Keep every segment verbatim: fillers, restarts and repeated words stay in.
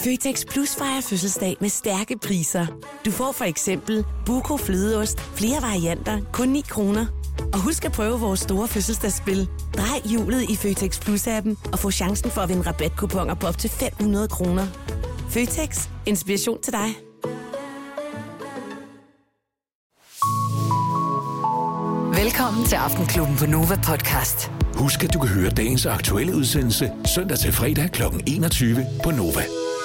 Føtex Plus fejrer fødselsdag med stærke priser. Du får for eksempel Buco flødeost, flere varianter, kun ni kroner. Og husk at prøve vores store fødselsdagsspil. Drej hjulet i Føtex Plus-appen og få chancen for at vinde rabatkuponer på op til fem hundrede kroner. Føtex. Inspiration til dig. Velkommen til Aftenklubben på Nova Podcast. Husk, at du kan høre dagens aktuelle udsendelse søndag til fredag klokken enogtyve på Nova.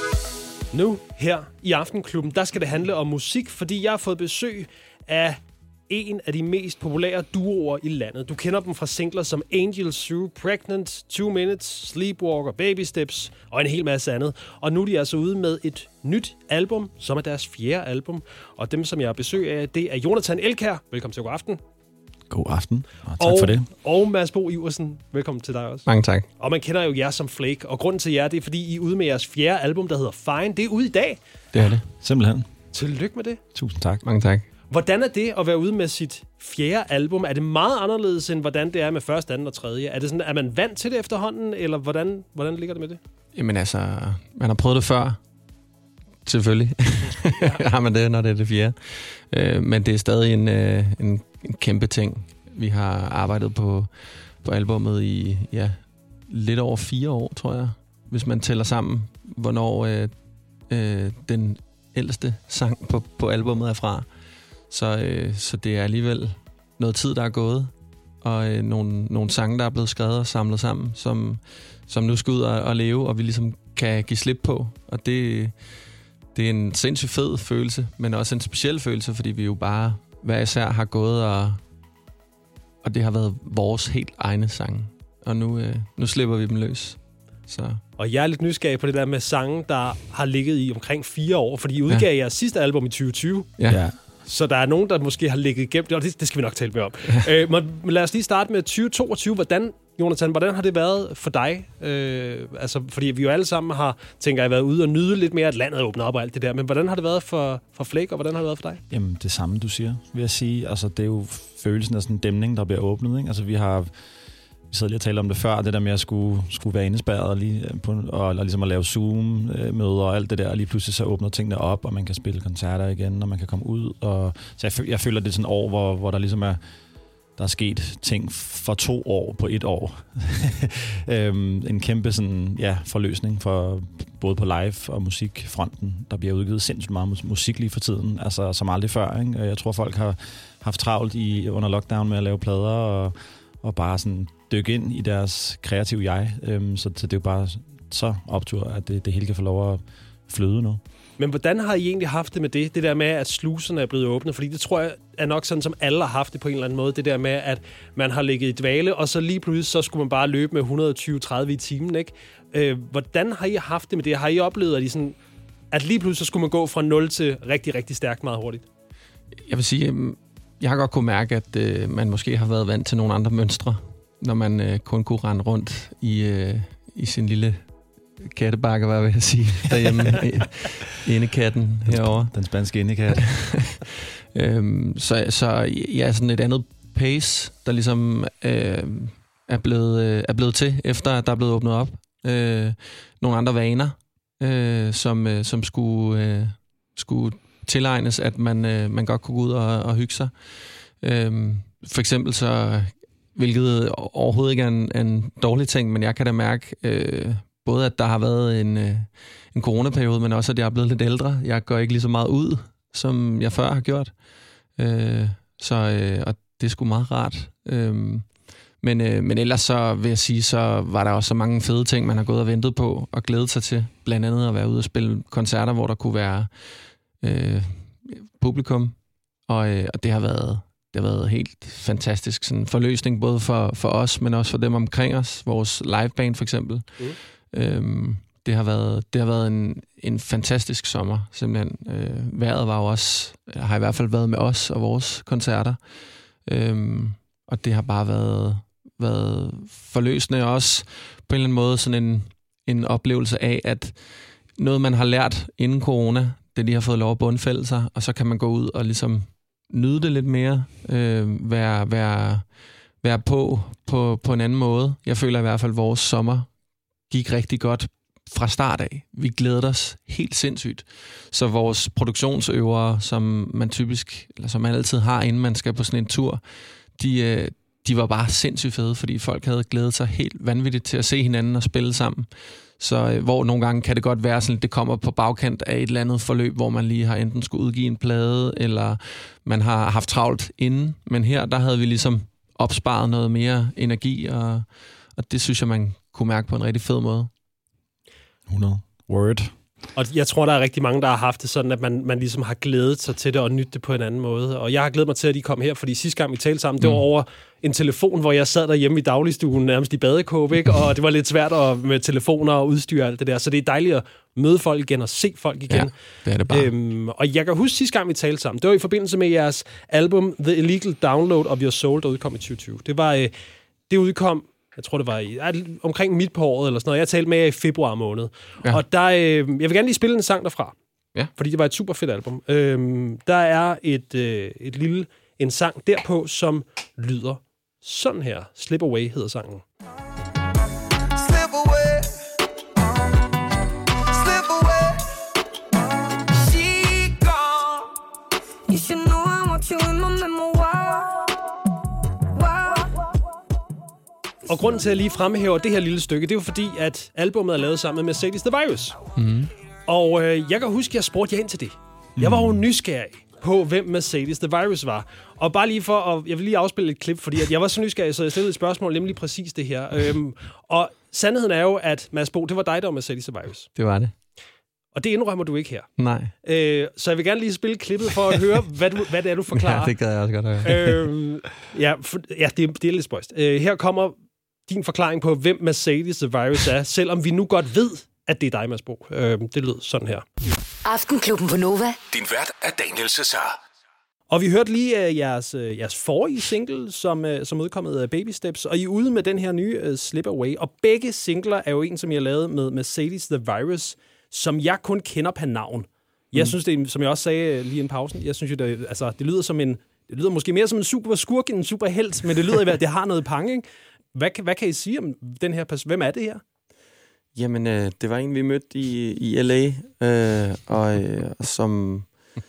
Nu her i Aftenklubben, der skal det handle om musik, fordi jeg har fået besøg af en af de mest populære duoer i landet. Du kender dem fra singler som Angel Zoo, Pregnant, Two Minutes, Sleepwalker, Baby Steps og en hel masse andet. Og nu er de altså ude med et nyt album, som er deres fjerde album. Og dem, som jeg har besøg af, det er Jonathan Elkjær. Velkommen til God Aften. God aften, og tak og, for det. Og Mads Bo Iversen, velkommen til dig også. Mange tak. Og man kender jo jer som Flake, og grunden til jer, det er, fordi I er ude med jeres fjerde album, der hedder Fine. Det er ude i dag. Det er det, simpelthen. Tillykke med det. Tusind tak. Mange tak. Hvordan er det at være ude med sit fjerde album? Er det meget anderledes, end hvordan det er med første, anden og tredje? Er, det sådan, er man vant til det efterhånden, eller hvordan, hvordan ligger det med det? Jamen altså, man har prøvet det før. Selvfølgelig ja. har man det, når det er det fjerde. Øh, men det er stadig en, øh, en, en kæmpe ting. Vi har arbejdet på, på albummet i ja, lidt over fire år, tror jeg. Hvis man tæller sammen, hvornår øh, øh, den ældste sang på, på albummet er fra. Så, øh, så det er alligevel noget tid, der er gået. Og øh, nogle, nogle sange, der er blevet skrevet og samlet sammen, som, som nu skal ud og, og leve, og vi ligesom kan give slip på. Og det, det er en sindssygt fed følelse, men også en speciel følelse, fordi vi jo bare hver især har gået, og, og det har været vores helt egne sange. Og nu, øh, nu slipper vi dem løs. Så. Og jeg er lidt nysgerrig på det der med sange, der har ligget i omkring fire år, fordi I udgav ja. jeres sidste album i tyve tyve. Ja. ja. Så der er nogen, der måske har ligget gemt, og det, det skal vi nok tale mere om. øh, men lad os lige starte med tyve toogtyve. Hvordan, Jonathan, hvordan har det været for dig? Øh, altså, fordi vi jo alle sammen har, tænker jeg, været ude og nyde lidt mere, at landet er åbnet op og alt det der. Men hvordan har det været for, for Flake, og hvordan har det været for dig? Jamen, det samme, du siger, vil jeg sige. Altså, det er jo følelsen af sådan en dæmning, der bliver åbnet, ikke? Altså, vi har... Vi sad lige og talte om det før, det der med at skulle, skulle være indespærret lige på, og, og ligesom at lave Zoom-møder og alt det der, og lige pludselig så åbner tingene op, og man kan spille koncerter igen, og man kan komme ud. Og, så jeg, jeg føler, det er sådan et år, hvor, hvor der ligesom er, der er sket ting for to år på et år. øhm, en kæmpe sådan, ja, forløsning for både på live og musikfronten. Der bliver udgivet sindssygt meget musik lige for tiden, altså som aldrig før. Ikke? Jeg tror, folk har haft travlt i, under lockdown med at lave plader, og, og bare sådan dykke ind i deres kreative jeg. Øhm, så, så det er jo bare så optur, at det, det hele kan få lov at flyde nu. Men hvordan har I egentlig haft det med det? Det der med, at sluserne er blevet åbnet? Fordi det tror jeg er nok sådan, som alle har haft det på en eller anden måde. Det der med, at man har ligget i dvale, og så lige pludselig, så skulle man bare løbe med et hundrede og tyve til tredive i timen, ikke? Øh, hvordan har I haft det med det? Har I oplevet, at, I sådan, at lige pludselig så skulle man gå fra nul til rigtig, rigtig stærkt meget hurtigt? Jeg vil sige, jeg har godt kunne mærke, at øh, man måske har været vant til nogle andre mønstre, når man øh, kun kunne rende rundt i, øh, i sin lille kattebakke, hvad vil jeg sige, derhjemme. Indekatten herovre. Den spanske indekat. øhm, så, så ja, sådan et andet pace, der ligesom øh, er, blevet, øh, er blevet til, efter at der er blevet åbnet op. Øh, nogle andre vaner, øh, som, øh, som skulle, øh, skulle tilegnes, at man, øh, man godt kunne gå ud og, og hygge sig. Øh, for eksempel så... Hvilket overhovedet ikke er en, en dårlig ting, men jeg kan da mærke, øh, både at der har været en, øh, en coronaperiode, men også at jeg er blevet lidt ældre. Jeg går ikke lige så meget ud, som jeg før har gjort. Øh, så, øh, og det er sgu meget rart. Øh, men, øh, men ellers så vil jeg sige, så var der også så mange fede ting, man har gået og ventet på og glædet sig til. Blandt andet at være ude og spille koncerter, hvor der kunne være øh, publikum. Og, øh, og det har været... Det har været helt fantastisk sådan forløsning, både for, for os, men også for dem omkring os. Vores liveband for eksempel. Mm. Øhm, det har været, det har været en, en fantastisk sommer, simpelthen. Øh, vejret var jo også, har i hvert fald været med os og vores koncerter. Øhm, og det har bare været, været forløsende også på en eller anden måde sådan en, en oplevelse af, at noget, man har lært inden corona, det de har fået lov at bundfælde sig, og så kan man gå ud og ligesom nyde det lidt mere, øh, være, være, være på, på på en anden måde. Jeg føler i hvert fald, at vores sommer gik rigtig godt fra start af. Vi glædede os helt sindssygt. Så vores produktionsøvere, som man typisk, eller som man altid har, inden man skal på sådan en tur, de, de var bare sindssygt fede, fordi folk havde glædet sig helt vanvittigt til at se hinanden og spille sammen. Så hvor nogle gange kan det godt være sådan, at det kommer på bagkant af et eller andet forløb, hvor man lige har enten skulle udgive en plade, eller man har haft travlt inden. Men her, der havde vi ligesom opsparet noget mere energi, og, og det synes jeg, man kunne mærke på en rigtig fed måde. hundrede Word. Og jeg tror, der er rigtig mange, der har haft det sådan, at man, man ligesom har glædet sig til det og nydt det på en anden måde. Og jeg har glædet mig til, at de kom her, fordi sidste gang vi talte sammen, mm. det var over en telefon, hvor jeg sad derhjemme i dagligstuen, nærmest i badekåbe, ikke? Og det var lidt svært at, med telefoner og udstyr og alt det der. Så det er dejligt at møde folk igen og se folk igen. Ja, det er det bare. Øhm, og jeg kan huske sidste gang, vi talte sammen, det var i forbindelse med jeres album The Illegal Download of Your Soul, der udkom i tyve tyve. Det var, øh, det udkom... Jeg tror, det var i, omkring midt på året eller sådan noget. Jeg talte med jer i februar måned. Ja. Og der, øh, jeg vil gerne lige spille en sang derfra. Ja. Fordi det var et super fedt album. Øhm, der er et, øh, et lille, en sang derpå, som lyder sådan her. Slip Away hedder sangen. Slip away. Slip away. She gone. You should know I want you in my memoir. Og grunden til, at jeg lige fremhæver det her lille stykke, det er jo fordi, at albumet er lavet sammen med Mercedes The Virus. Mm. Og øh, jeg kan huske, at jeg spurgte jer ind til det. Jeg var jo nysgerrig på, hvem Mercedes The Virus var. Og bare lige for at... Jeg vil lige afspille et klip, fordi at jeg var så nysgerrig, så jeg stillede et spørgsmål, nemlig præcis det her. Øhm, og sandheden er jo, at Mads Bo, det var dig, der var Mercedes The Virus. Det var det. Og det indrømmer du ikke her. Nej. Øh, så jeg vil gerne lige spille klippet for at høre, hvad, du, hvad det er, du forklarer. Ja, det gad jeg også godt høre. øhm, ja, for, ja det, det er lidt spøjst. Øh, her kommer din forklaring på, hvem Mercedes The Virus er, selvom vi nu godt ved, at det er dig, Mads Bo. Øh, det lød sådan her. Aftenklubben på Nova. Din vært er Daniel Cesar. Og vi hørte lige uh, jeres, uh, jeres forrige single, som, uh, som udkommet af Baby Steps, og I er ude med den her nye uh, Slip Away. Og begge singler er jo en, som I har lavet med Mercedes The Virus, som jeg kun kender per navn. Jeg mm. synes, det er, som jeg også sagde lige i en pausen, jeg synes jo, det, altså, det lyder som en, det lyder måske mere som en super skurk end en super helt, men det lyder, at det har noget pang, ikke? Hvad, hvad kan I sige om den her person? Hvem er det her? Jamen, øh, det var en, vi mødte i, i L A, øh, og øh, som,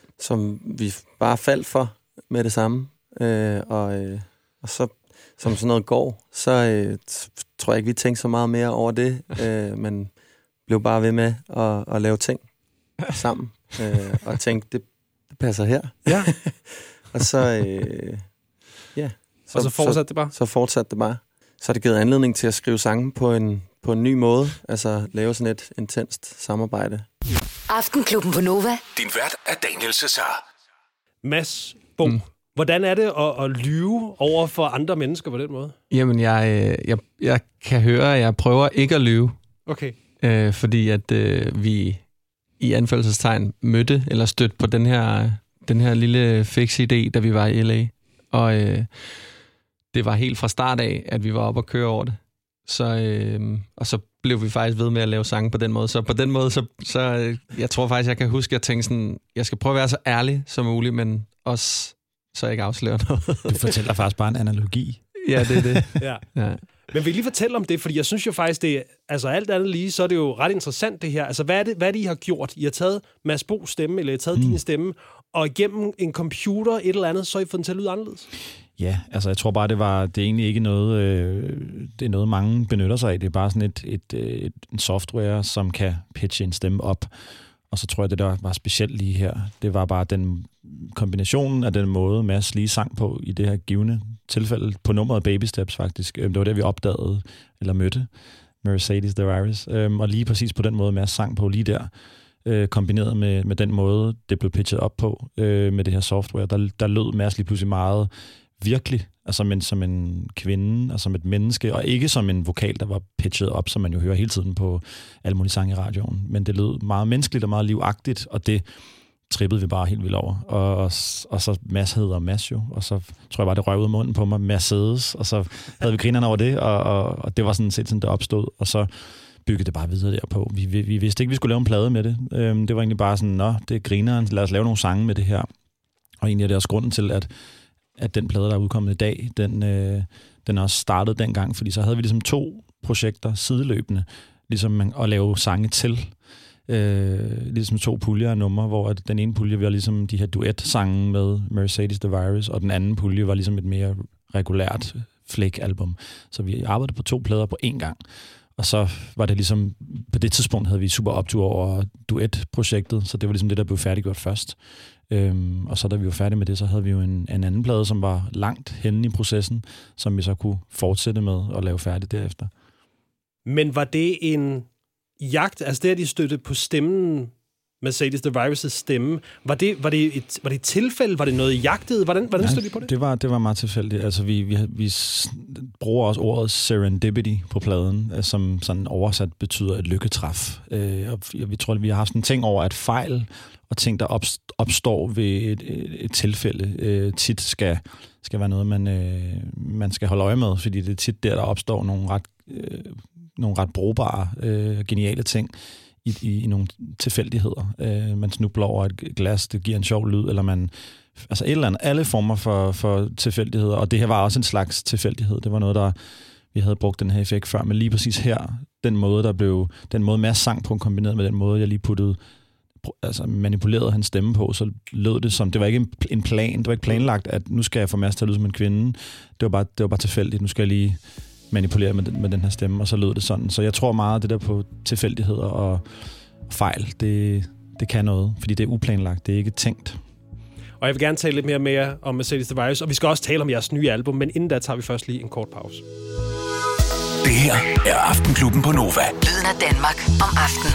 som vi bare faldt for med det samme. Øh, og, øh, og så, som sådan noget går, så øh, tror jeg ikke, vi tænkte så meget mere over det, øh, men blev bare ved med at, at lave ting sammen, øh, og tænkte, det, det passer her. Ja. og så, øh, ja. Så, og så fortsatte det bare? Så fortsatte det bare. Så har det givet anledning til at skrive sange på en, på en ny måde. Altså lave sådan et intenst samarbejde. Aftenklubben på Nova. Din vært er Daniel Cesar. Mads Bo, mm. hvordan er det at, at lyve over for andre mennesker på den måde? Jamen, jeg, jeg, jeg kan høre, at jeg prøver ikke at lyve. Okay. Øh, fordi at øh, vi i anførselstegn mødte eller stødte på den her, den her lille fixe idé, da vi var i L A. Og... Øh, det var helt fra start af, at vi var oppe og køre over det. Så, øh, og så blev vi faktisk ved med at lave sange på den måde. Så på den måde, så, så øh, jeg tror faktisk, jeg kan huske, at jeg tænkte sådan, jeg skal prøve at være så ærlig som muligt, men også så jeg ikke afslører noget. Du fortæller faktisk bare en analogi. Ja, det er det. ja. Ja. Men vil I lige fortælle om det? Fordi jeg synes jo faktisk, det er, altså alt andet lige, så er det jo ret interessant det her. Altså hvad er det, hvad er det I har gjort? I har taget Mads Bo's stemme, eller I har taget mm. din stemme, og igennem en computer, et eller andet, så har I fået den til at lyde anderledes. Ja, altså jeg tror bare, det var det er egentlig ikke noget, øh, det er noget, mange benytter sig af. Det er bare sådan et, et, et, en software, som kan pitche en stemme op. Og så tror jeg, det der var specielt lige her, det var bare den kombinationen af den måde, Mads lige sang på i det her givende tilfælde, på nummeret Baby Steps faktisk. Det var der, vi opdagede, eller mødte Mercedes The Virus. Og lige præcis på den måde, Mads sang på lige der, kombineret med, med den måde, det blev pitchet op på med det her software, der, der lød Mads lige pludselig meget virkelig, altså men som en kvinde og som et menneske, og ikke som en vokal, der var pitchet op, som man jo hører hele tiden på alle mulige sange i radioen. Men det lød meget menneskeligt og meget livagtigt, og det trippede vi bare helt vildt over. Og, og, og så Mads hedder Mads jo, og så tror jeg bare, det røg ud af munden på mig, Mercedes, og så havde vi grinerne over det, og, og, og det var sådan set sådan, det opstod, og så byggede det bare videre derpå. Vi, vi, vi vidste ikke, vi skulle lave en plade med det. Øhm, det var egentlig bare sådan, nå, det er grineren, lad os lave nogle sange med det her. Og egentlig er det også grunden til, at at den plade, der er udkommet i dag, den, øh, den også startede dengang, fordi så havde vi ligesom to projekter sideløbende, ligesom at lave sange til. Øh, ligesom to puljer af numre, hvor den ene pulje var ligesom de her duet-sange med Mercedes The Virus, og den anden pulje var ligesom et mere regulært Flake-album. Så vi arbejdede på to plader på én gang. Og så var det ligesom, på det tidspunkt havde vi super optur over duet-projektet, så det var ligesom det, der blev færdiggjort først. Øhm, og så da vi var færdige med det, så havde vi jo en, en anden plade, som var langt henne i processen, som vi så kunne fortsætte med at lave færdigt derefter. Men var det en jagt, altså det, at de støtte på stemmen, Mercedes The Virus' stemme, var det, var, det et, var det et tilfælde? Var det noget, I jagtede? Hvordan, hvordan stødte I på det? Det var, det var meget tilfældigt. Altså, vi, vi, vi bruger også ordet serendipity på pladen, som sådan oversat betyder et lykketræf. Øh, og vi tror, at vi har haft en ting over, at fejl og ting, der opstår ved et, et, et tilfælde, øh, tit skal, skal være noget, man, øh, man skal holde øje med, fordi det er tit der, der opstår nogle ret, øh, nogle ret brugbare, øh, geniale ting, I, i, i nogle tilfældigheder. Øh, man snubler over et glas, det giver en sjov lyd, eller man... Altså et eller andet. Alle former for, for tilfældigheder, og det her var også en slags tilfældighed. Det var noget, der... Vi havde brugt den her effekt før, men lige præcis her, den måde, der blev... Den måde, Mads sang på, kombineret med den måde, jeg lige puttede... Altså manipulerede hans stemme på, så lød det som... Det var ikke en, en plan, det var ikke planlagt, at nu skal jeg få Mads til at lyde som en kvinde. Det var bare, det var bare tilfældigt. Nu skal jeg lige manipulere med den, med den her stemme, og så lød det sådan. Så jeg tror meget, det der på tilfældigheder og fejl, det, det kan noget, fordi det er uplanlagt, det er ikke tænkt. Og jeg vil gerne tale lidt mere med jer om Mercedes The Virus, og vi skal også tale om jeres nye album, men inden da tager vi først lige en kort pause. Det her er Aftenklubben på Nova. Lyden af Danmark om aftenen.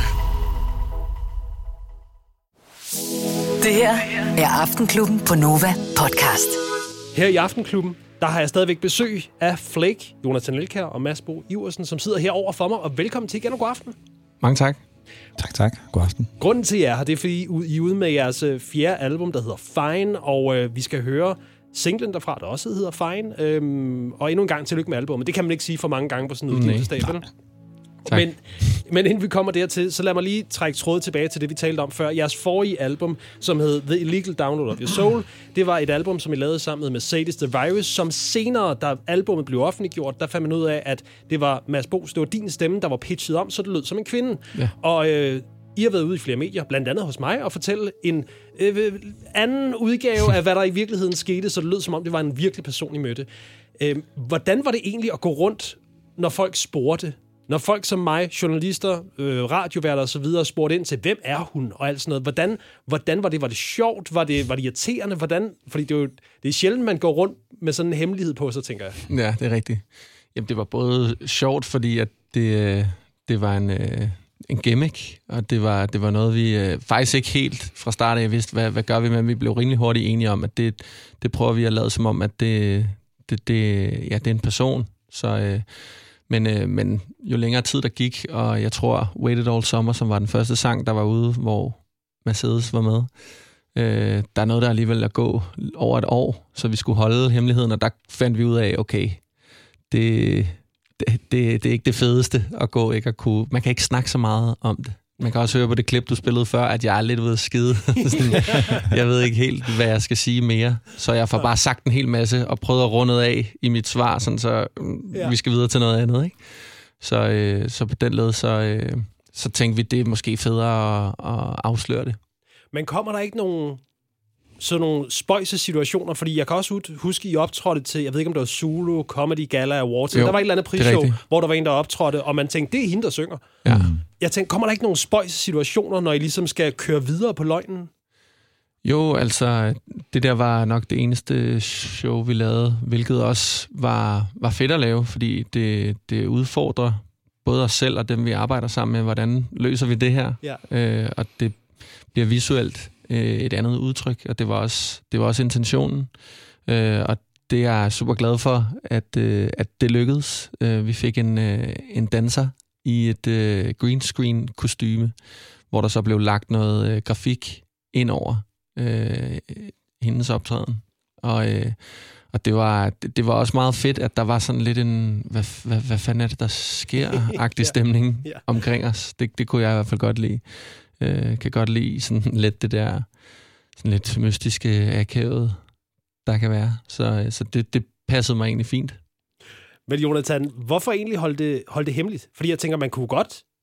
Det her er Aftenklubben på Nova podcast. Her i Aftenklubben, der har jeg stadigvæk besøg af Flake, Jonathan Elkjær og Mads Bo Iversen, som sidder her over for mig, og velkommen til igen og god aften. Mange tak. Tak, tak. God aften. Grunden til, at jeg er her, det er, fordi I er ude med jeres fjerde album, der hedder Fine, og øh, vi skal høre singlen derfra, der også hedder Fine. Øhm, og endnu en gang tillykke med albumet. Det kan man ikke sige for mange gange på sådan en udgivelsesdag, vel? Men, men inden vi kommer dertil, så lad mig lige trække trådet tilbage til det, vi talte om før. Jeres forrige album, som hed The Illegal Download of Your Soul, det var et album, som I lavede sammen med Mercedes The Virus, som senere, da albumet blev offentliggjort, der fandt man ud af, at det var Mads Bo, det var din stemme, der var pitchet om, så det lød som en kvinde. Ja. Og øh, I har været ude i flere medier, blandt andet hos mig, og fortælle en øh, anden udgave af, hvad der i virkeligheden skete, så det lød som om, det var en virkelig person, I mødte. Øh, hvordan var det egentlig at gå rundt, når folk spurgte? Når folk som mig, journalister, øh, radioværter og så videre, spurgte ind til, hvem er hun og alt sådan noget, hvordan, hvordan var det? Var det sjovt? Var det, var det irriterende? Hvordan? Fordi det er jo det er sjældent, man går rundt med sådan en hemmelighed på, så tænker jeg. Ja, det er rigtigt. Jamen, det var både sjovt, fordi at det, det var en, en gimmick, og det var, det var noget, vi faktisk ikke helt fra start af vidste, hvad, hvad gør vi med, men vi blev rimelig hurtigt enige om, at det, det prøver vi at lade som om, at det, det, det, ja, det er en person. Så... Øh, Men, øh, men jo længere tid der gik, og jeg tror Waited All Summer, som var den første sang, der var ude, hvor Mercedes var med, øh, der er noget, der alligevel at gå over et år, så vi skulle holde hemmeligheden, og der fandt vi ud af, okay, det, det, det, det er ikke det fedeste at gå, ikke at kunne, man kan ikke snakke så meget om det. Man kan også høre på det klip, du spillede før, at jeg er lidt ude at skide. Jeg ved ikke helt, hvad jeg skal sige mere. Så jeg får bare sagt en hel masse og prøvet at runde af i mit svar, sådan så ja. Vi skal videre til noget andet. Ikke? Så, øh, så på den led, så, øh, så tænkte vi, det er måske federe at, at afsløre det. Men kommer der ikke nogen sådan nogle spøjse situationer? Fordi jeg kan også huske, I optrådte til, jeg ved ikke, om det var Zulu Comedy Gala Awards, jo, der var et eller andet prisshow, hvor der var en, der optrådte, og man tænkte, det er hende, der synger. Ja. Jeg tænkte, kommer der ikke nogen spøjse situationer, når I ligesom skal køre videre på løgnen? Jo, altså, det der var nok det eneste show, vi lavede, hvilket også var, var fedt at lave, fordi det, det udfordrer både os selv og dem, vi arbejder sammen med, hvordan løser vi det her? Ja. Øh, og det bliver visuelt et andet udtryk, og det var også, det var også intentionen. Øh, og det er jeg super glad for, at, øh, at det lykkedes. Øh, vi fik en, øh, en danser i et øh, green screen kostyme, hvor der så blev lagt noget øh, grafik ind over øh, hendes optræden. Og, øh, og det var, det, det var også meget fedt, at der var sådan lidt en, hvad, hvad, hvad fanden er det, der sker-agtig ja. stemning ja. omkring os. Det, det kunne jeg i hvert fald godt lide. Øh, kan godt lide sådan lidt det der sådan lidt mystiske akavet, der kan være. Så, så det, det passede mig egentlig fint. Men Jonathan, hvorfor egentlig holde det, holde det hemmeligt? Fordi jeg tænker, man kunne godt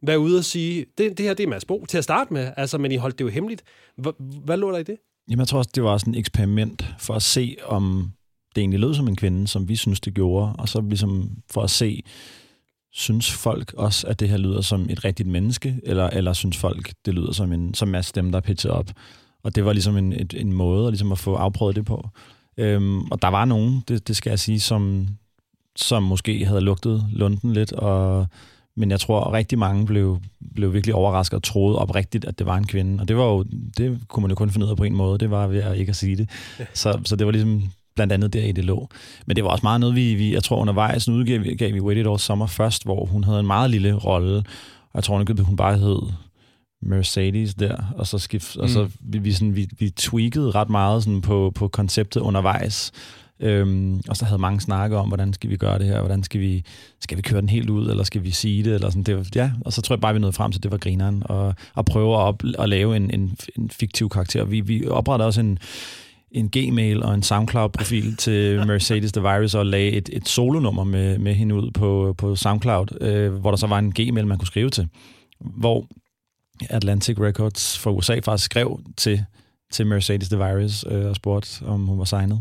være ude og sige, det, det her det er Mads Bo til at starte med, altså, men I holdt det jo hemmeligt. H- hvad lå der i det? Jamen, jeg tror også, det var sådan et eksperiment for at se, om det egentlig lød som en kvinde, som vi synes, det gjorde, og så ligesom for at se, synes folk også, at det her lyder som et rigtigt menneske, eller, eller synes folk, det lyder som en som Mads stemme, der er pitchet op. Og det var ligesom en, et, en måde ligesom at få afprøvet det på. Øhm, og der var nogen, det, det skal jeg sige, som, som måske havde lugtet lunden lidt, og, men jeg tror, at rigtig mange blev, blev virkelig overrasket og troede oprigtigt, at det var en kvinde. Og det var jo, det kunne man jo kun finde ud af på en måde, det var ved at ikke at sige det. Så, så det var ligesom blandt andet der i det lå. Men det var også meget noget, vi, vi jeg tror undervejs, nu udgav vi, gav vi Wait It All Summer først, hvor hun havde en meget lille rolle, og jeg tror ikke, hun bare hed Mercedes der, og så skift, mm. og så vi, vi, sådan, vi, vi tweakede ret meget sådan på, på konceptet undervejs, øhm, og så havde mange snakker om, hvordan skal vi gøre det her, hvordan skal vi, skal vi køre den helt ud, eller skal vi sige det, eller sådan, det var, ja, og så tror jeg bare, vi nåede frem til, at det var grineren, og, og prøve at, op, at lave en, en, en fiktiv karakter. Vi, vi oprettede også en en Gmail og en SoundCloud-profil til Mercedes The Virus, og lagde et, et solonummer med, med hende ud på, på SoundCloud, øh, hvor der så var en Gmail, man kunne skrive til, hvor Atlantic Records fra U S A faktisk skrev til, til Mercedes The Virus øh, og spurgte, om hun var signet.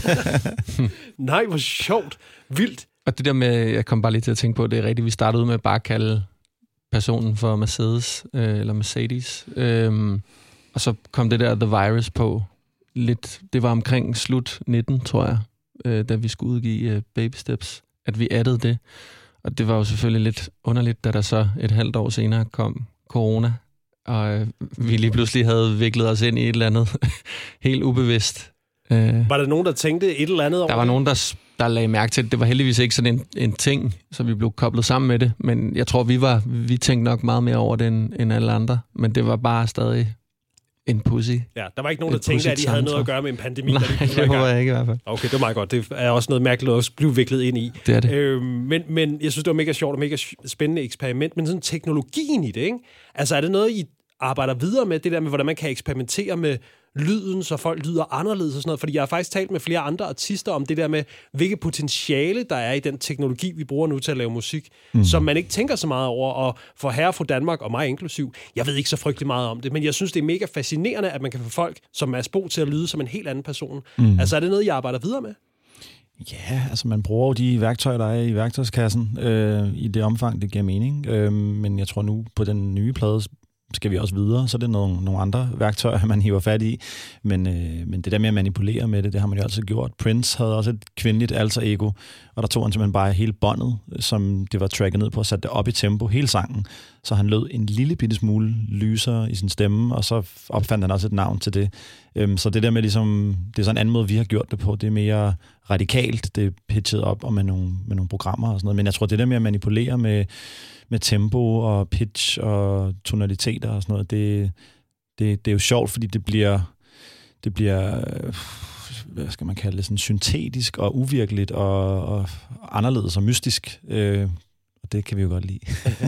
Nej, hvor sjovt. Vildt. Og det der med, jeg kom bare lige til at tænke på, det er rigtigt, vi startede ud med bare at kalde personen for Mercedes, øh, eller Mercedes, øh, og så kom det der The Virus på lidt, det var omkring slut nitten, tror jeg, øh, da vi skulle udgive øh, Baby Steps, at vi addede det. Og det var jo selvfølgelig lidt underligt, da der så et halvt år senere kom corona, og øh, vi lige pludselig havde viklet os ind i et eller andet helt ubevidst. Øh, var der nogen, der tænkte et eller andet over Der var det? nogen, der, der lagde mærke til det. Det var heldigvis ikke sådan en, en ting, så vi blev koblet sammen med det, men jeg tror, vi var vi tænkte nok meget mere over det, end, end alle andre, men det var bare stadig en pussy. Ja, der var ikke nogen, der tænkte, at de havde noget at gøre med en pandemi. Nej, der de det var jeg ikke i hvert fald. Okay, det var meget godt. Det er også noget mærkeligt at blive viklet ind i. Det er det. Øh, men, men jeg synes, det var mega sjovt og mega spændende eksperiment. Men sådan teknologien i det, ikke? Altså, er det noget, I arbejder videre med, det der med, hvordan man kan eksperimentere med lyden, så folk lyder anderledes og sådan noget? Fordi jeg har faktisk talt med flere andre artister om det der med, hvilket potentiale der er i den teknologi, vi bruger nu til at lave musik, mm. som man ikke tænker så meget over. Og for herre fra Danmark, og mig inklusiv, jeg ved ikke så frygtelig meget om det, men jeg synes, det er mega fascinerende, at man kan få folk som Mads Bo til at lyde som en helt anden person. Mm. Altså, er det noget, jeg arbejder videre med? Ja, altså man bruger jo de værktøjer, der er i værktøjskassen, øh, i det omfang, det giver mening. Øh, men jeg tror nu, på den nye plade, skal vi også videre, så er det nogle, nogle andre værktøjer, man hiver fat i. Men, øh, men det der med at manipulere med det, det har man jo altid gjort. Prince havde også et kvindeligt alter ego, og der tog han simpelthen bare hele båndet, som det var tracket ned på, og satte det op i tempo, hele sangen. Så han lød en lille bitte smule lysere i sin stemme, og så opfandt han også et navn til det. Øhm, så det der med ligesom, det er sådan en anden måde, vi har gjort det på. Det er mere radikalt, det er pitchet op og med nogle, med nogle programmer og sådan noget. Men jeg tror, det der med at manipulere med med tempo og pitch og tonaliteter og sådan noget, det, det, det er jo sjovt, fordi det bliver, det bliver, hvad skal man kalde det, sådan syntetisk og uvirkeligt og, og anderledes og mystisk. Øh, og det kan vi jo godt lide.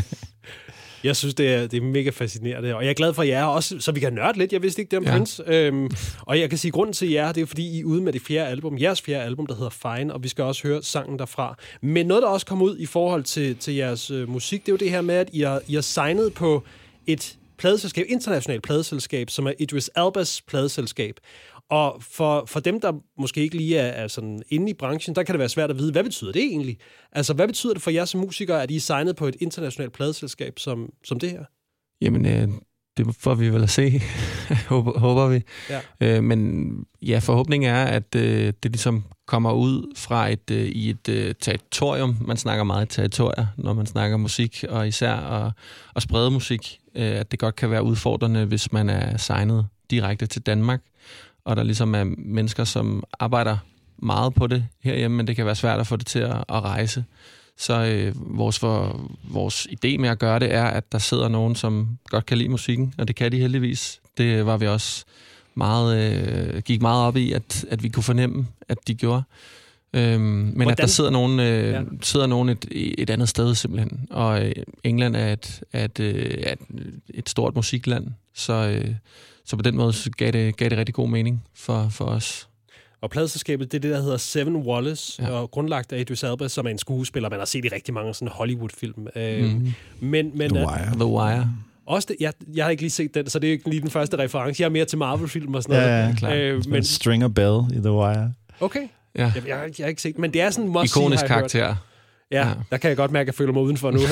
Jeg synes, det er, det er mega fascinerende, og jeg er glad for jer også, så vi kan nørde lidt. Jeg vidste ikke det om ja. Prince. Øhm, og jeg kan sige, grunden til jer, det er fordi, I er ude med det fjerde album, jeres fjerde album, der hedder Fine, og vi skal også høre sangen derfra. Men noget, der også kom ud i forhold til, til jeres øh, musik, det er jo det her med, at I har, I har signet på et pladeselskab, internationalt pladeselskab, som er Idris Elbas pladeselskab. Og for, for dem, der måske ikke lige er, er sådan inde i branchen, der kan det være svært at vide, hvad betyder det egentlig? Altså, hvad betyder det for jer som musikere, at I er signet på et internationalt pladeselskab som, som det her? Jamen, øh, det får vi vel at se, håber, håber vi. Ja. Øh, men ja, forhåbningen er, at øh, det ligesom kommer ud fra et, øh, i et øh, territorium. Man snakker meget territorier, når man snakker musik, og især at, at sprede musik. Øh, at det godt kan være udfordrende, hvis man er signet direkte til Danmark, og der ligesom er mennesker, som arbejder meget på det herhjemme, men det kan være svært at få det til at, at rejse. Så øh, vores, for, vores idé med at gøre det er, at der sidder nogen, som godt kan lide musikken, og det kan de heldigvis. Det var vi også meget, øh, gik meget op i, at, at vi kunne fornemme, at de gjorde. Øhm, men Hvordan? At der sidder nogen, øh, ja. sidder nogen et, et andet sted simpelthen. Og øh, England er et, et, et, et stort musikland, så... Øh, Så på den måde gav det, gav det rigtig god mening for, for os. Og pladeselskabet, det er det, der hedder Seven Wallace, ja. og grundlagt af Idris Elba, som er en skuespiller, man har set i rigtig mange sådan Hollywood-film. Mm. Øh, men, men, The Wire. The Wire. Også det, jeg, jeg har ikke lige set den, så det er ikke lige den første reference. Jeg er mere til Marvel-film og sådan noget. Ja, ja, klar. Øh, men Stringer Bell i The Wire. Okay. Ja. Jeg, jeg, jeg har ikke set men det er sådan en must-see, Ikonisk har jeg karakter. hørt. Ja, ja, der kan jeg godt mærke, at jeg føler mig udenfor nu.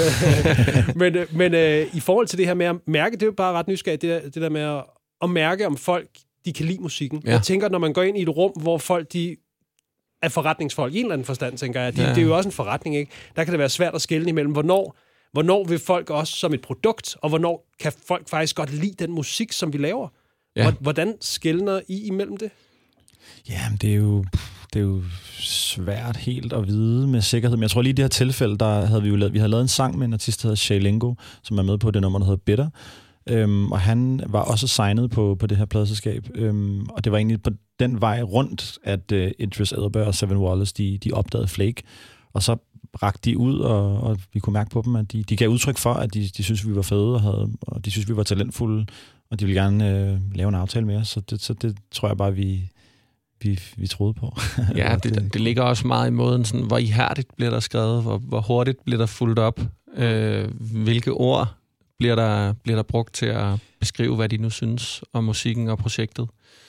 men men øh, i forhold til det her med at mærke, det er jo bare ret nysgerrigt, det der, det der med at, at mærke, om folk de kan lide musikken. Ja. Jeg tænker, når man går ind i et rum, hvor folk de er forretningsfolk, i en eller anden forstand, tænker jeg, de, ja. det er jo også en forretning, ikke? Der kan det være svært at skelne imellem, hvornår, hvornår vil folk også som et produkt, og hvornår kan folk faktisk godt lide den musik, som vi laver. Ja. Hvordan skelner I imellem det? Jamen, det er jo... Det er jo svært helt at vide med sikkerhed, men jeg tror lige i det her tilfælde, der havde vi jo lavet, vi havde lavet en sang med en artist, der hedder Shay Lingo, som er med på det nummer, der hedder Bitter, øhm, og han var også signet på, på det her pladeselskab, øhm, og det var egentlig på den vej rundt, at uh, Idris Elba og Seven Wallace, de, de opdagede Flake, og så rakte de ud, og, og vi kunne mærke på dem, at de, de gav udtryk for, at de, de synes vi var fede, og, havde, og de synes vi var talentfulde, og de ville gerne øh, lave en aftale med os, så det, så det tror jeg bare, vi Vi, vi troede på. Ja, det, det ligger også meget i måden, sådan, hvor ihærdigt bliver der skrevet, hvor, hvor hurtigt bliver der fulgt op, øh, hvilke ord bliver der, bliver der brugt til at beskrive, hvad de nu synes om musikken og projektet.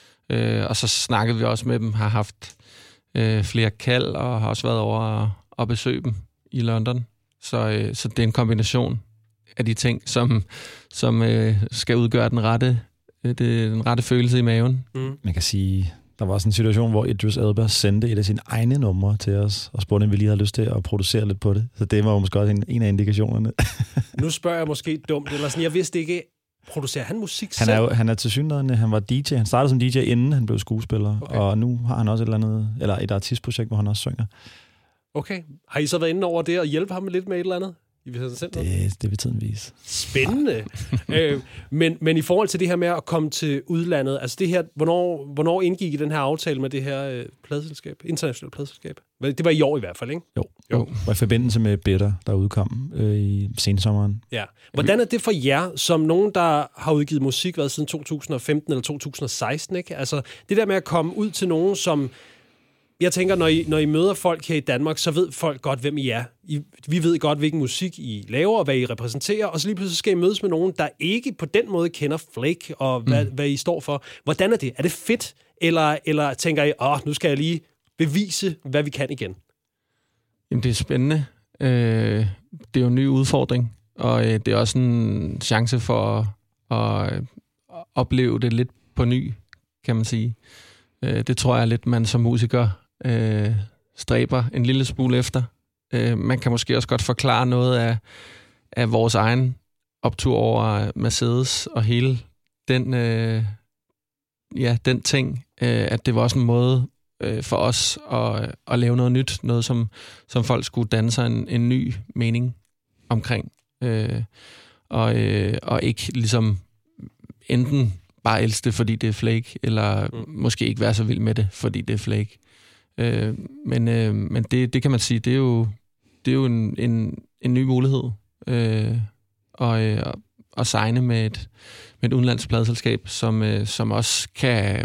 Øh, og så snakkede vi også med dem, har haft øh, flere kald, og har også været over at, at besøge dem i London. Så, øh, så det er en kombination af de ting, som, som øh, skal udgøre den rette, øh, det, den rette følelse i maven. Mm. Man kan sige... Der var også en situation, hvor Idris Elba sendte et af sine egne numre til os, og spurgte, om vi lige havde lyst til at producere lidt på det. Så det var jo måske også en, en af indikationerne. Nu spørger jeg måske dumt, eller sådan, jeg vidste ikke, producerer han musik selv? Han er, jo, han er tilsyneladende, han var D J. Han startede som D J, inden han blev skuespiller, okay. Og nu har han også et eller andet, eller et artistprojekt, hvor han også synger. Okay. Har I så været inde over det og hjælpe ham lidt med et eller andet? Det, det vil tiden vise. Spændende. øh, men, men i forhold til det her med at komme til udlandet, altså det her, hvornår, hvornår indgik I den her aftale med det her øh, pladeselskab, internationale pladeselskab? Det var i år i hvert fald, ikke? Jo, jo. Og i forbindelse med Bitter, der udkom øh, i sensommeren. Ja. Hvordan er det for jer, som nogen, der har udgivet musik hvad, siden to tusind og femten eller to tusind og seksten, ikke? Altså det der med at komme ud til nogen, som... Jeg tænker, når I, når I møder folk her i Danmark, så ved folk godt, hvem I er. I, vi ved godt, hvilken musik I laver, og hvad I repræsenterer, og så lige pludselig skal I mødes med nogen, der ikke på den måde kender Flake, og hvad, mm. hvad I står for. Hvordan er det? Er det fedt? Eller, eller tænker I, åh, nu skal jeg lige bevise, hvad vi kan igen? Jamen, det er spændende. Øh, det er jo en ny udfordring, og øh, det er også en chance for at, at opleve det lidt på ny, kan man sige. Øh, det tror jeg lidt, man som musiker øh, stræber en lille smule efter. Øh, man kan måske også godt forklare noget af, af vores egen optur over Mercedes og hele den, øh, ja, den ting, øh, at det var også en måde øh, for os at, at lave noget nyt, noget som, som folk skulle danne sig en, en ny mening omkring. Øh, og, øh, og ikke ligesom enten bare elske det, fordi det er Flake, eller mm. måske ikke være så vild med det, fordi det er Flake. Øh, men øh, men det, det kan man sige, det er jo, det er jo en, en, en ny mulighed øh, og, øh, at signe med et, med et udenlandsk pladeselskab, som, øh, som også kan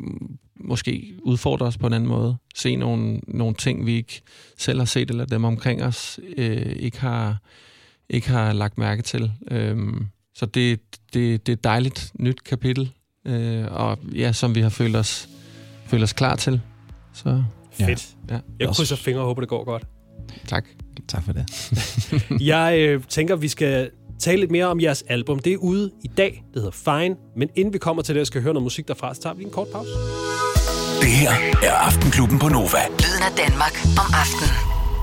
måske udfordre os på en anden måde. Se nogle, nogle ting, vi ikke selv har set, eller dem omkring os øh, ikke, har, ikke har lagt mærke til. Øh, Så det, det, det er et dejligt nyt kapitel, øh, og ja, som vi har følt os, følt os klar til. Så, fedt. Ja. Jeg krydser fingre og håber, det går godt. Tak. Tak for det. Jeg øh, tænker, vi skal tale lidt mere om jeres album. Det er ude i dag. Det hedder Fine. Men inden vi kommer til det, og skal høre noget musik derfra, så tager vi en kort pause. Det her er Aftenklubben på Nova. Lyden af Danmark om aftenen.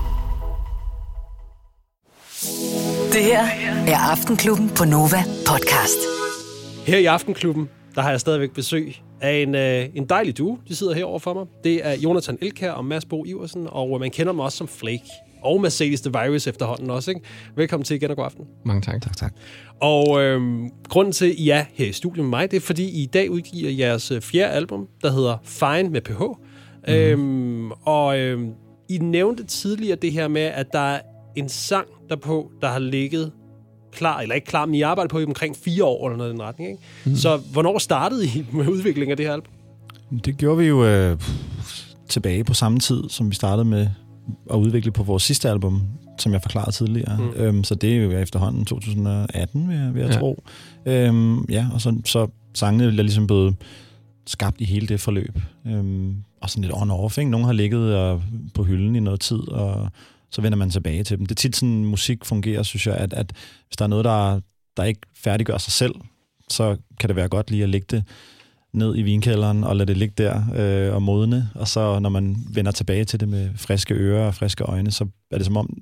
Det her er Aftenklubben på Nova podcast. Her i Aftenklubben, der har jeg stadigvæk besøg af en, øh, en dejlig duo. De sidder herovre for mig. Det er Jonathan Elkjær og Mads Bo Iversen, og man kender dem også som Flake. Og Mercedes The Virus efterhånden også, ikke? Velkommen til igen og god aften. Mange tak. Tak, tak. Og øh, grunden til, at I er her i studiet med mig, det er, fordi I i dag udgiver jeres fjerde album, der hedder Fine med P H. Mm. Øhm, og øh, I nævnte tidligere det her med, at der er en sang derpå, der har ligget klar, eller ikke klar, men I arbejder på i omkring fire år eller noget i den retning, ikke? Mm. Så hvornår startede I med udviklingen af det her album? Det gjorde vi jo øh, tilbage på samme tid, som vi startede med at udvikle på vores sidste album, som jeg forklarede tidligere. Mm. Øhm, så det er jo efterhånden to tusind atten, vil jeg, vil jeg ja. tro. Øhm, ja, og så, så sangene er ligesom blevet skabt i hele det forløb. Øhm, og sådan lidt on-off, ikke? Nogle har ligget og, på hylden i noget tid, og så vender man tilbage til dem. Det er tit sådan, musik fungerer, synes jeg, at, at hvis der er noget, der, der ikke færdiggør sig selv, så kan det være godt lige at lægge det ned i vinkælderen og lade det ligge der øh, og modne. Og så når man vender tilbage til det med friske ører og friske øjne, så er det som om,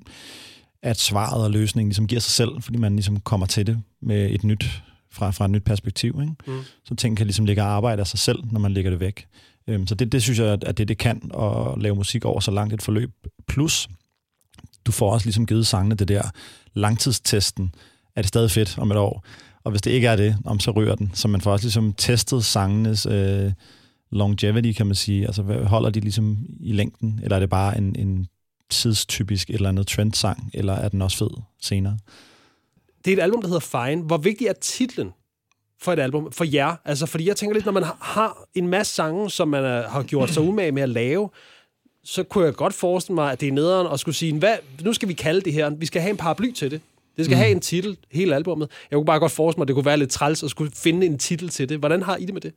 at svaret og løsningen ligesom giver sig selv, fordi man ligesom kommer til det med et nyt, fra, fra et nyt perspektiv. Ikke? Mm. Så ting kan ligesom ligge og arbejde af sig selv, når man lægger det væk. Øhm, så det, det synes jeg, at det, det kan at lave musik over så langt et forløb. Plus, du får også ligesom givet sangene det der langtidstesten. Er det stadig fedt om et år? Og hvis det ikke er det, om så ryger den. Så man får også ligesom testet sangenes øh, longevity, kan man sige. Altså, holder de ligesom i længden? Eller er det bare en, en tidstypisk et eller andet trendsang? Eller er den også fed senere? Det er et album, der hedder Fine. Hvor vigtig er titlen for et album? For jer? Altså, fordi jeg tænker lidt, når man har en masse sange, som man har gjort sig umage med at lave, så kunne jeg godt forestille mig, at det er nederen og skulle sige, hvad, nu skal vi kalde det her. Vi skal have en paraply til det. Det skal mm. have en titel, hele albumet. Jeg kunne bare godt forestille mig, at det kunne være lidt træls at skulle finde en titel til det. Hvordan har I det med det?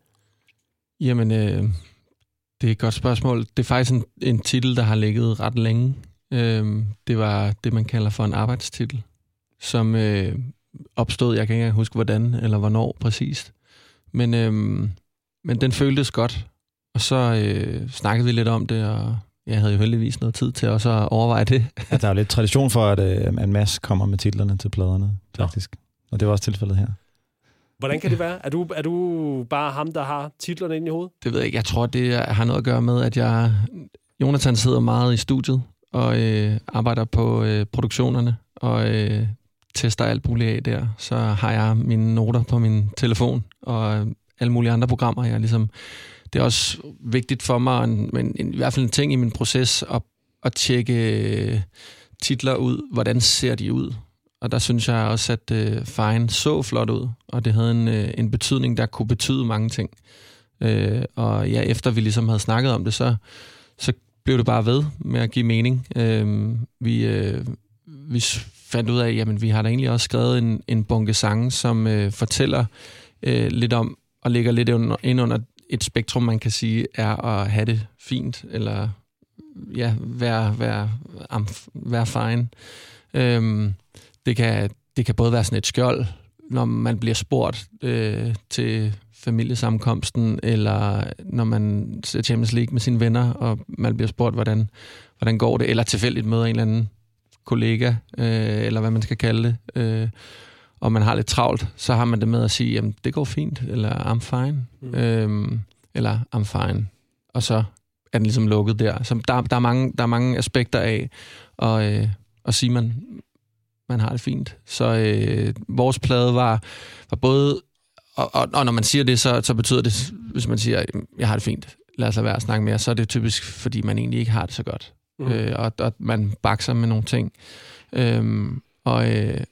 Jamen, øh, det er et godt spørgsmål. Det er faktisk en, en titel, der har ligget ret længe. Øh, det var det, man kalder for en arbejdstitel, som øh, opstod, jeg kan ikke huske, hvordan eller hvornår præcist. Men, øh, men den føltes godt. Og så øh, snakkede vi lidt om det, og jeg havde jo heldigvis noget tid til også at overveje det. Ja, der er jo lidt tradition for, at øh, en masse kommer med titlerne til pladerne, faktisk. Ja. Og det var også tilfældet her. Hvordan kan det være? Er du, er du bare ham, der har titlerne inde i hovedet? Det ved jeg ikke. Jeg tror, det har noget at gøre med, at jeg... Jonathan sidder meget i studiet og øh, arbejder på øh, produktionerne og øh, tester alt muligt af der. Så har jeg mine noter på min telefon og øh, alle mulige andre programmer, jeg ligesom... Det er også vigtigt for mig, men i hvert fald en ting i min proces, at, at tjekke titler ud. Hvordan ser de ud? Og der synes jeg også, at uh, Fine så flot ud, og det havde en, uh, en betydning, der kunne betyde mange ting. Uh, og ja, efter vi ligesom havde snakket om det, så, så blev det bare ved med at give mening. Uh, vi, uh, vi fandt ud af, at vi har da egentlig også skrevet en, en bunke sange, som uh, fortæller uh, lidt om, og ligger lidt under, ind under et spektrum, man kan sige, er at have det fint, eller ja, være, være, være fine. Øhm, det, kan, det kan både være sådan et skjold, når man bliver spurgt øh, til familiesammenkomsten, eller når man ser Champions League med sine venner, og man bliver spurgt, hvordan, hvordan går det, eller tilfældigt møder en eller anden kollega, øh, eller hvad man skal kalde det, øh, og man har lidt travlt, så har man det med at sige, jamen, det går fint, eller I'm fine, mm. øhm, eller I'm fine. Og så er den ligesom lukket der. Så der, der, er, mange, der er mange aspekter af at, øh, at sige, man, man har det fint. Så øh, vores plade var, var både... Og, og, og når man siger det, så, så betyder det, hvis man siger, jeg har det fint, lad os lade være at snakke mere, så er det typisk, fordi man egentlig ikke har det så godt. Mm. Øh, og, og man bakser med nogle ting. Øhm, og... Øh,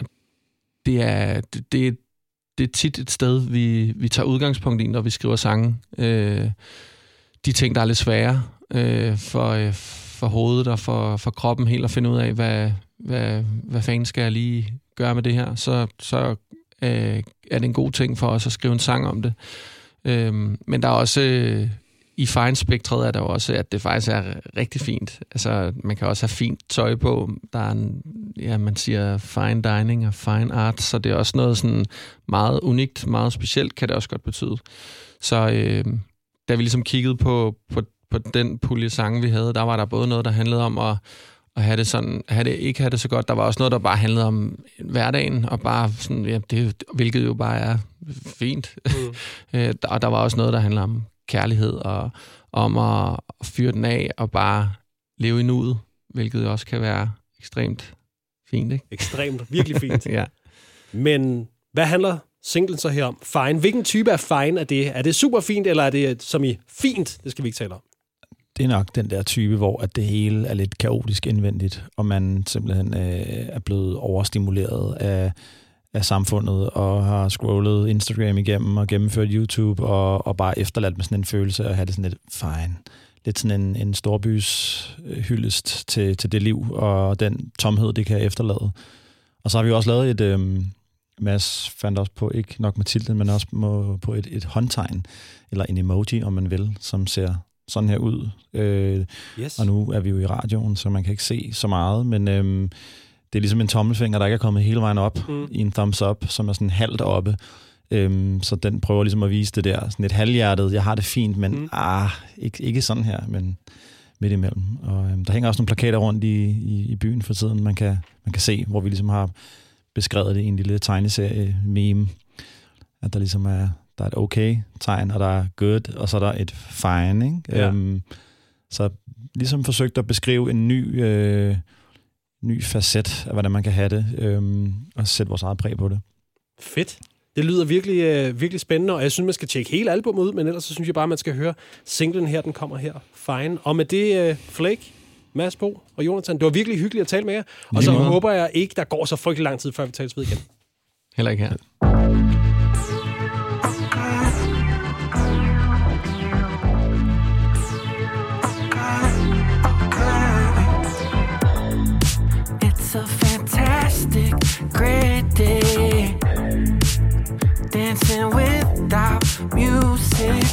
Det er, det, det, det er tit et sted, vi, vi tager udgangspunkt i, når vi skriver sange. Øh, de ting, der er lidt svære øh, for, for hovedet og for, for kroppen helt at finde ud af, hvad, hvad, hvad fanden skal jeg lige gøre med det her, så, så øh, er det en god ting for os at skrive en sang om det. Øh, men der er også... Øh, i Fine-spektret er der også, at det faktisk er rigtig fint. Altså, man kan også have fint tøj på. Der er en, ja, man siger fine dining og fine art, så det er også noget sådan meget unikt, meget specielt, kan det også godt betyde. Så øh, da vi ligesom kiggede på, på, på den pulje sange, vi havde, der var der både noget, der handlede om at, at have det sådan, have det, ikke have det så godt. Der var også noget, der bare handlede om hverdagen, og bare sådan, ja, det, hvilket jo bare er fint. Mm. Og der var også noget, der handlede om kærlighed og om at fyre den af og bare leve i nuet, hvilket også kan være ekstremt fint, ikke? Ekstremt, virkelig fint. Ja. Men hvad handler singlen så her om? Fine. Hvilken type af fine er det? Er det super fint, eller er det som i fint? Det skal vi ikke tale om. Det er nok den der type, hvor at det hele er lidt kaotisk indvendigt, og man simpelthen øh, er blevet overstimuleret af af samfundet, og har scrollet Instagram igennem, og gennemført YouTube, og, og bare efterladt med sådan en følelse af at have det sådan lidt fine. lidt sådan en, en storbys hyldest til, til det liv og den tomhed, det kan efterlade. Og så har vi også lavet et... Øhm, Mads fandt også på, ikke nok Mathilde, men også på, på et, et håndtegn, eller en emoji, om man vil, som ser sådan her ud. Øh, yes. Og nu er vi jo i radioen, så man kan ikke se så meget, men øhm, det er ligesom en tommelfinger, der ikke er kommet hele vejen op mm. i en thumbs up, som er sådan halvt oppe. Øhm, så den prøver ligesom at vise det der, sådan et halvhjertet, jeg har det fint, men mm. ah, ikke, ikke sådan her, men midt imellem. Og øhm, der hænger også nogle plakater rundt i, i, i byen for tiden, man kan, man kan se, hvor vi ligesom har beskrevet det i en lille tegneserie meme, at der ligesom er, der er et okay-tegn, og der er good, og så er der et fine, ikke? Ja. Øhm, så ligesom forsøgt at beskrive en ny, øh, ny facet af, hvordan man kan have det, øhm, og sætte vores eget præg på det. Fedt. Det lyder virkelig, øh, virkelig spændende, og jeg synes, man skal tjekke hele albumet ud, men ellers så synes jeg bare, man skal høre singlen her, den kommer her, Fine. Og med det, øh, Flake, Mads Bo og Jonathan, det var virkelig hyggeligt at tale med jer, og så håber jeg ikke, der går så frygtelig lang tid, før vi tales ved igen. Heller ikke her. It's a fantastic, great day. Dancing without music.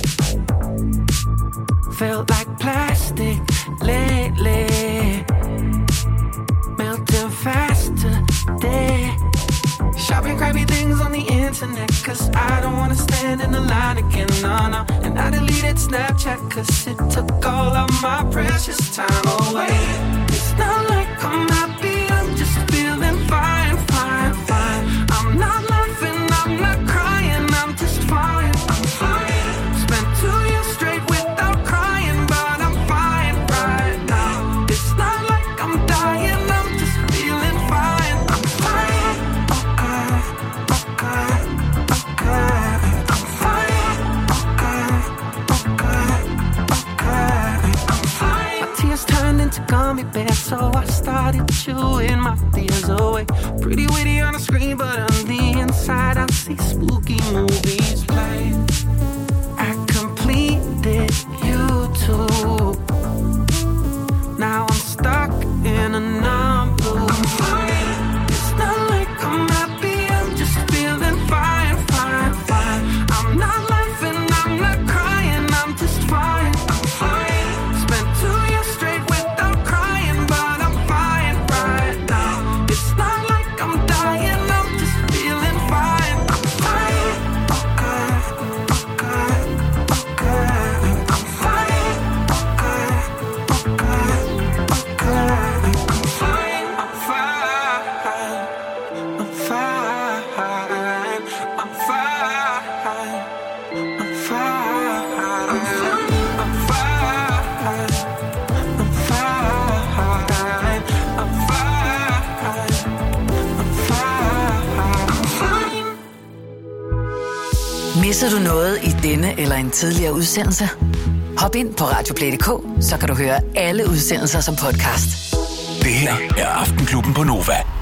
Felt like plastic lately. Melting fast today. Shopping crappy things on the internet, cause I don't wanna stand in the line again, no, no. And I deleted Snapchat, cause it took all of my precious time away. It's not like I'm happy, I'm just feeling fine, fine, fine. I'm not laughing, I'm not crying, I'm just fine, I'm fine. Spent two years straight without crying, but I'm fine right now. It's not like I'm dying, I'm just feeling fine, I'm fine. Okay, okay, okay, I'm fine. Okay, okay, okay, I'm fine. My tears turned into gummy bears, so I started chewing my fears away. Pretty witty on the screen, but on the inside I see spooky movies play. I completed YouTube. Now I'm stuck in a number. I'm fine. It's not like I'm happy, I'm just feeling fine, fine, fine. I'm not laughing, I'm not crying, I'm just fine, I'm fine. Spent two years straight without crying, but I'm fine right now. It's not like I'm dying, I'm just feeling fine, I'm fine. Okay, okay, okay, I'm fine. Okay, okay, okay, I'm fine, I'm fine, I'm fine, I'm fine, I'm fine, I'm fine, I'm fine, I'm fine, I'm fine, I'm fine. Misser du noget i denne eller en tidligere udsendelse? Hop ind på radioplay punktum d k, så kan du høre alle udsendelser som podcast. Det her er Aftenklubben på Nova.